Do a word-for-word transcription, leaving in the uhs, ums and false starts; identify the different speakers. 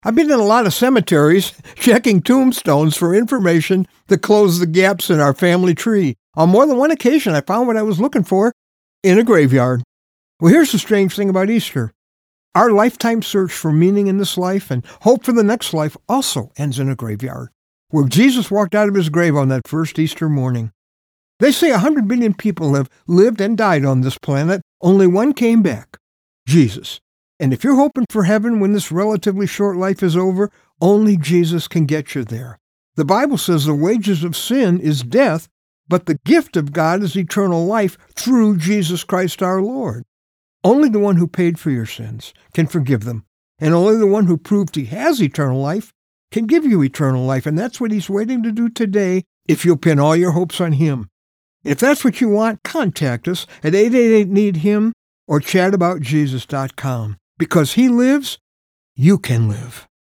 Speaker 1: I've been in a lot of cemeteries checking tombstones for information to close the gaps in our family tree. On more than one occasion, I found what I was looking for in a graveyard. Well, here's the strange thing about Easter. Our lifetime search for meaning in this life and hope for the next life also ends in a graveyard, where Jesus walked out of his grave on that first Easter morning. They say a hundred billion people have lived and died on this planet. Only one came back, Jesus. And if you're hoping for heaven when this relatively short life is over, only Jesus can get you there. The Bible says the wages of sin is death, but the gift of God is eternal life through Jesus Christ our Lord. Only the one who paid for your sins can forgive them, and only the one who proved he has eternal life can give you eternal life, and that's what he's waiting to do today if you'll pin all your hopes on him. If that's what you want, contact us at eight eight eight, need him or chat about jesus dot com. Because he lives, you can live.